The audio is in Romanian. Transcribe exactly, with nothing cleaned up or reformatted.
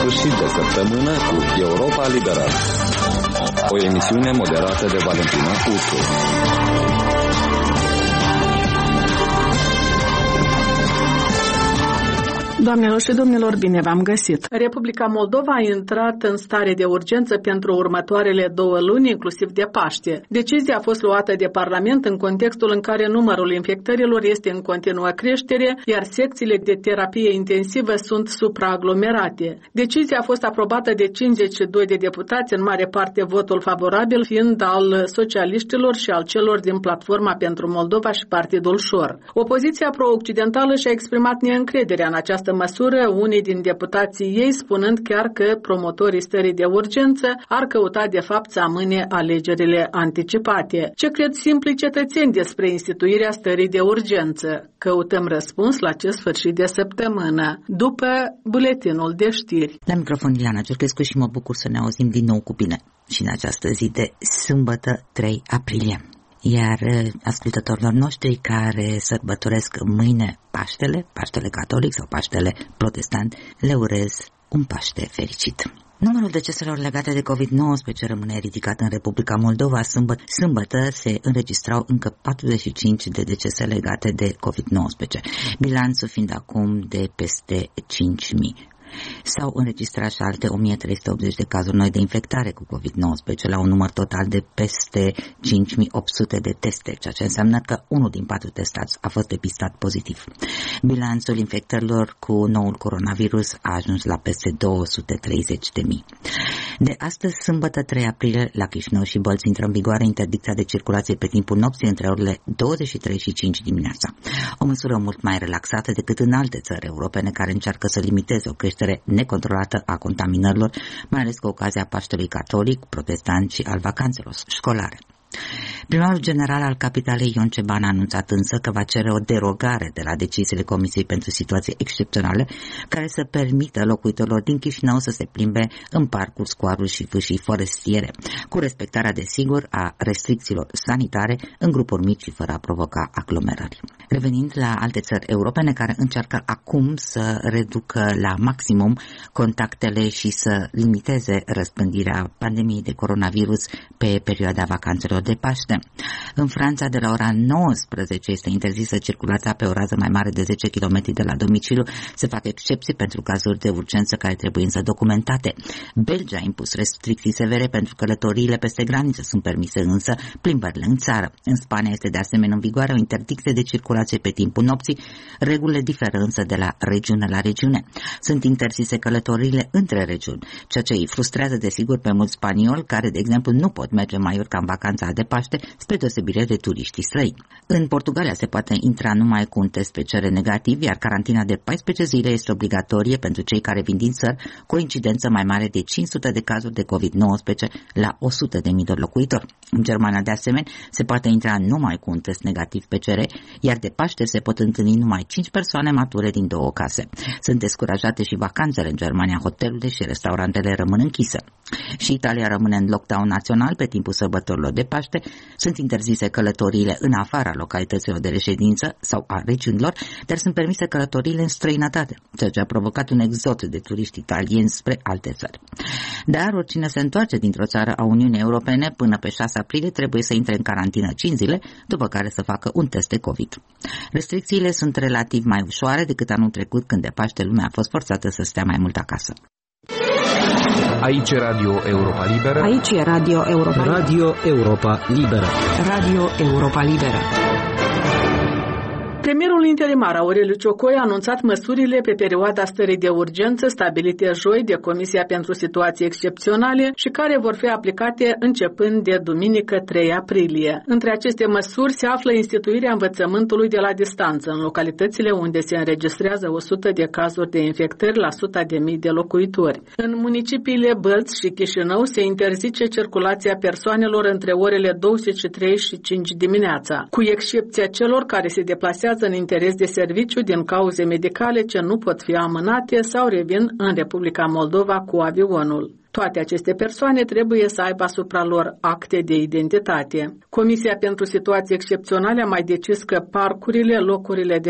sfârșit de săptămână cu Europa Liberă, o emisiune moderată de Valentina Uscu. Doamnelor și domnilor, bine v-am găsit! Republica Moldova a intrat în stare de urgență pentru următoarele două luni, inclusiv de Paște. Decizia a fost luată de Parlament în contextul în care numărul infectărilor este în continuă creștere, iar secțiile de terapie intensivă sunt supraaglomerate. Decizia a fost aprobată de cincizeci și doi de deputați, în mare parte votul favorabil fiind al socialiștilor și al celor din Platforma pentru Moldova și Partidul Șor. Opoziția pro-occidentală și-a exprimat neîncrederea în această măsură, unii din deputații ei spunând chiar că promotorii stării de urgență ar căuta de fapt să amâne alegerile anticipate. Ce cred simplii cetățeni despre instituirea stării de urgență? Căutăm răspuns la acest sfârșit de săptămână, după buletinul de știri. La microfon Ileana Ciurchescu și mă bucur să ne auzim din nou cu bine și în această zi de sâmbătă trei aprilie. Iar ascultătorilor noștri care sărbătoresc mâine Paștele, Paștele catolic sau Paștele protestant, le urez un Paște fericit. Numărul deceselor legate de covid nouăsprezece rămâne ridicat în Republica Moldova. Sâmbătă, sâmbătă se înregistrau încă patruzeci și cinci de decese legate de covid nouăsprezece, bilanțul fiind acum de peste cinci mii. S-au înregistrat și alte o mie trei sute optzeci de cazuri noi de infectare cu covid nouăsprezece la un număr total de peste cinci mii opt sute de teste, ceea ce înseamnă că unul din patru testați a fost depistat pozitiv. Bilanțul infectărilor cu noul coronavirus a ajuns la peste două sute treizeci de mii. De astăzi, sâmbătă trei aprilie, la Chișinău și Bălți intră în vigoare interdicția de circulație pe timpul nopții între orele douăzeci și trei și cinci dimineața. O măsură mult mai relaxată decât în alte țări europene care încearcă să limiteze o creștere necontrolată a contaminărilor, mai ales cu ocazia Paștelui catolic, protestant și al vacanțelor școlare. Primarul general al capitalei Ion Ceban a anunțat însă că va cere o derogare de la deciziile Comisiei pentru Situații Excepționale care să permită locuitorilor din Chișinău să se plimbe în parcuri, scoaruri și fâșii forestiere, cu respectarea, desigur, a restricțiilor sanitare în grupuri mici și fără a provoca aglomerări. Revenind la alte țări europene care încearcă acum să reducă la maximum contactele și să limiteze răspândirea pandemiei de coronavirus pe perioada vacanțelor de Paște. În Franța, de la ora nouăsprezece este interzisă circulația pe o rază mai mare de zece kilometri de la domiciliu. Se fac excepții pentru cazuri de urgență care trebuie însă documentate. Belgia a impus restricții severe pentru călătoriile peste graniță. Sunt permise însă plimbările în țară. În Spania este de asemenea în vigoare o interdicție de circulație pe timpul nopții. Regulile diferă însă de la regiune la regiune. Sunt interzise călătoriile între regiuni, ceea ce îi frustrează desigur pe mulți spanioli care, de exemplu, nu pot merge în Maiorca în vacanța de Paște, spre deosebire de turiștii străini. În Portugalia se poate intra numai cu un test P C R negativ, iar carantina de paisprezece zile este obligatorie pentru cei care vin din țări cu o incidență mai mare de cinci sute de cazuri de covid nouăsprezece la o sută de mii de locuitori. În Germania, de asemenea, se poate intra numai cu un test negativ P C R, iar de Paște se pot întâlni numai cinci persoane mature din două case. Sunt descurajate și vacanțele în Germania, hotelurile și restaurantele rămân închise. Și Italia rămâne în lockdown național pe timpul sărbătorilor de Paște, sunt interzise călătoriile în afara localităților de reședință sau a regiunilor, dar sunt permise călătoriile în străinătate, ceea ce a provocat un exod de turiști italieni spre alte țări. Dar oricine se întoarce dintr-o țară a Uniunii Europene până pe șase aprilie trebuie să intre în carantină cinci zile, după care să facă un test de COVID. Restricțiile sunt relativ mai ușoare decât anul trecut, când de Paște lumea a fost forțată să stea mai mult acasă. Aici e Radio Europa Liberă. Aici e Radio Europa Liberă. Radio Europa Liberă. Radio Europa Liberă. Premierul interimar Aureliu Ciocoi a anunțat măsurile pe perioada stării de urgență stabilite joi de Comisia pentru Situații Excepționale și care vor fi aplicate începând de duminică trei aprilie. Între aceste măsuri se află instituirea învățământului de la distanță în localitățile unde se înregistrează o sută de cazuri de infectări la o sută de mii de locuitori. În municipiile Bălți și Chișinău se interzice circulația persoanelor între orele douăzeci și trei și cinci dimineața, cu excepția celor care se deplasează în interes de serviciu din cauze medicale ce nu pot fi amânate sau revin în Republica Moldova cu avionul. Toate aceste persoane trebuie să aibă asupra lor acte de identitate. Comisia pentru Situații Excepționale a mai decis că parcurile, locurile de